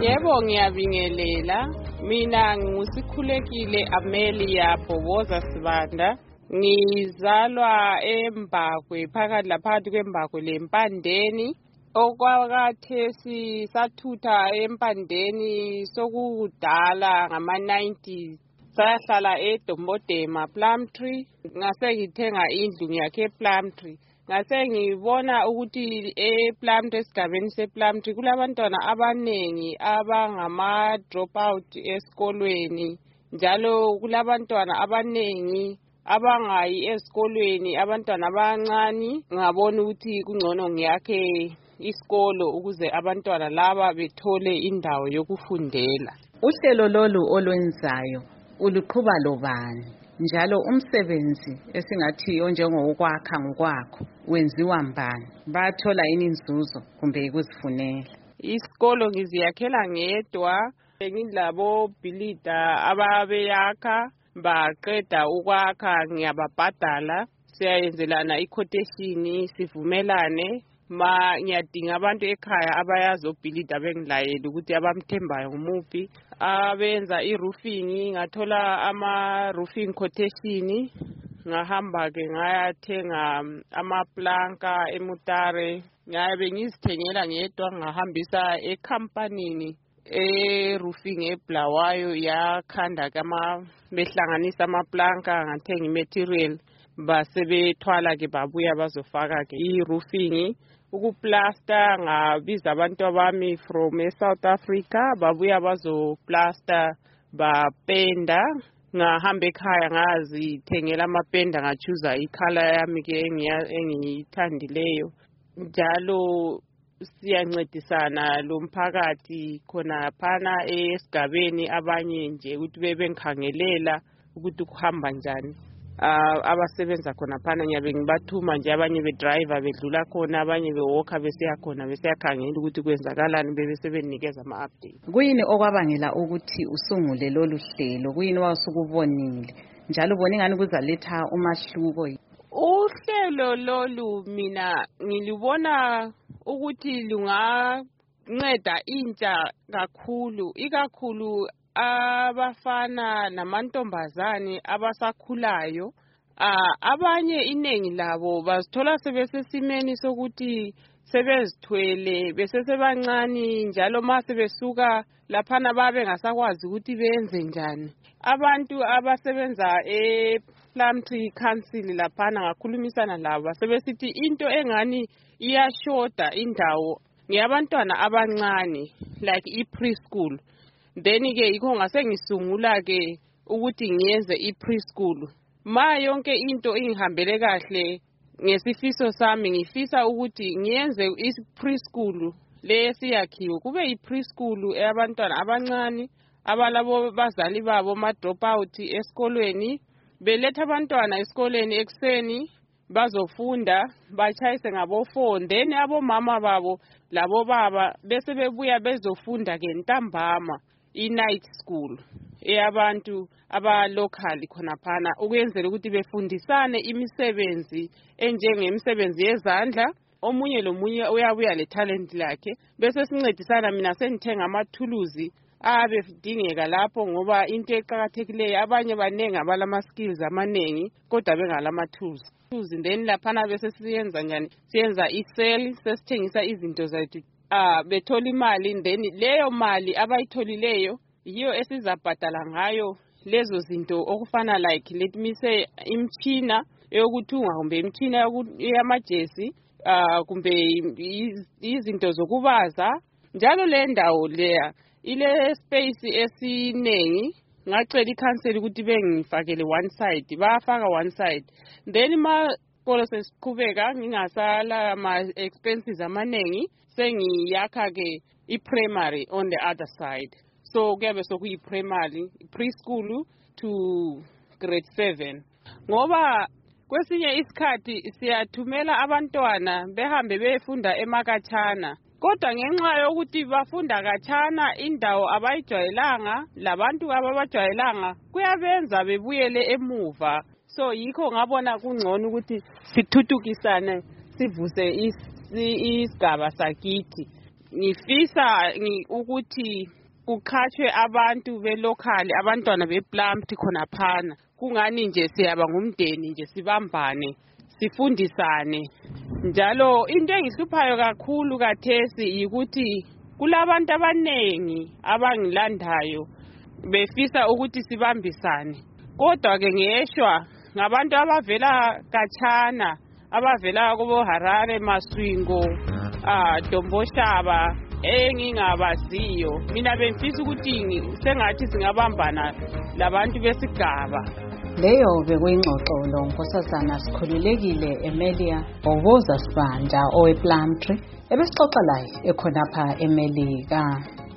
Yebo, ngiyabingelela. Mina nguSikhulekile Amelia Bhoboza Sibanda. Ngizalwa eMbakwe, phakathi laphakathi kweMbakwe leMpandeni. Okwakathesi sathutha eMpandeni sokudala ngama-90s. Sahlala eDombodema Plumtree. Ngase ngithenga indlu ngiyakhe ePlumtree. Ngase ngibona ukuthi ePlumtree, esigabeni sePlumtree kulabantwana abanengi abangama dropout esikolweni, njalo kulabantwana abanengi abangayi esikolweni, abantwana abancane. Ngabona ukuthi kungcono ngiyakhe isikolo ukuze abantwana laba bethole indawo yokufundela. Uhlelo lolu olwenzayo uluqhuba lobani? Njalo umsebenzi esingathi onjengokwakha ngokwakho wenziwa mbani? Bathola yini inzuzo kumbe ukuzifunela? Isikolo ngiziyakhela ngedwa, ngilabo bhilida ababeyakha baqeda ukwakha ngiyababhadala, siyayenzelana i-quotation sivumelane. Ngiyadinga abantu ekhaya abayazobhilida bengilayela ukuthi abamthembayo ngumuphi. Abenza i-roofing, ngathola ama-roofing quotation. Ngahamba-ke ngayathenga amaplanka eMutare. Ngabe ngizithengela ngedwa, ngahambisa ekhampanini e-roofing eBulawayo yakhanda-ke behlanganisa amaplanka, ngathenga i-material. Basebethwala-ke babuya bazofaka-ke i-roofing. Ukuplasta ngabiza abantu abami from eSouth Africa, babuya bazoplasta bapenda. Ngahamba ekhaya ngazithengela amapenda, ngachuza ikhala yami-ke engiyithandileyo. Njalo siyancedisana lo mphakathi khonaphana esigabeni, abanye nje ukuthi bebengikhangelela ukuthi kuhamba njani. Abasebenza khonaphana ngiyabe ngibathuma nje, abanye bedriver bedlula khona, abanye bewalker besiya khona besiyakhangela ukuthi kwenzakalani, bebesebenikeza ama-update. Kuyini okwabangela ukuthi usungule lolu hlelo? Kuyini wawusukubonile njalo ubone ngani kuzaletha umahluko? Uhlelo lolu mina ngilibona ukuthi lunganceda intsha kakhulu, ikakhulu abafana namantombazane abasakhulayo. Abanye iningi labo bazithola sebesesimeni sokuthi sebezithwele besesebancane, njalo mase besuka laphana babe ngasakwazi ukuthi benze njani. Abantu abasebenza ePlumtree Council laphana ngakhulumisana labo, sebesithi into engani iyashoda indawo ngiyabantwana abancane, like i-preschool. Then-ke yikho ngase ngisungula-ke ukuthi ngiyenze i-preschool. Yonke into ingihambele kahle ngesifiso sami, ngifisa ukuthi ngiyenze i-preschool lesiyakhiwe kube yi-preschool eyabantwana abancane abalabo bazali babo ma-dropout esikolweni. Beletha abantwana esikoleni ekuseni bazofunda, bachayise ngabo-4, then abomama babo labo baba bese bebuya bezofunda-ke ntambama i-night school eyabantu aba-local khonaphana, ukwenzela ukuthi befundisane imisebenzi enjengemisebenzi yezandla. Omunye lomunye uyabuya le-talent lakhe, bese sincedisana. Mina sengithenga amathuluzi abedingeka lapho, ngoba into eqakathekileyo abanye banengi abalama-skills amanengi kodwa bengalama-tools. Then laphana bese siyenza njani? Siyenza i-sale, sesithengisa izinto zethu. Bethola imali, then leyo mali abayitholileyo yiyo esizabhadala ngayo lezo zinto okufana like let me say imtshina eyokuthunga, kumbe imtshina yamajesi, kumbe izinto zokubaza. Njalo le ndawo leya ile space esinengi. Ngacela ikhanseli ukuthi bengifakele one side, bafaka one side. Then isikolo sesiqhubeka, ngingasala ama-expenses amanengi, sengiyakha-ke i-primary on the other side. So kuyabe sokuyi-primary, preschool to grade 7. Ngoba kwesinye isikhathi siyathumela abantwana behambe befunda emakhatshana, kodwa ngenxa yokuthi bafunda khatshana, indawo abayijwayelanga, labantu ababajwayelanga, kuyabenza bebuyele emuva. So yikho ngabona kungcono ukuthi sithuthukisane, sivuse isigaba sakithi. Ngifisa ukuthi kuqhatshwe abantu belokhali, abantwana bePlumtree khonaphana. Kungani nje siyaba ngumndeni nje sibambane, sifundisane. Njalo into engihluphayo kakhulu kathesi yikuthi kulabantu abanengi abangilandayo befisa ukuthi sibambisane. Kodwa ke ngeshwa ngabantu abavela khatshana, abavela kubo Harare, Maswingo, Domboshaba, engingabaziyo. Mina bengifisa ukuthi sengathi singabambana labantu besigaba. Leyo bekuyingxoxo lo Nkosazana Sikhululekile Emilia Bhoboza Sibanda owePlumtree ebesixoxa laye ekhonapha eMelika.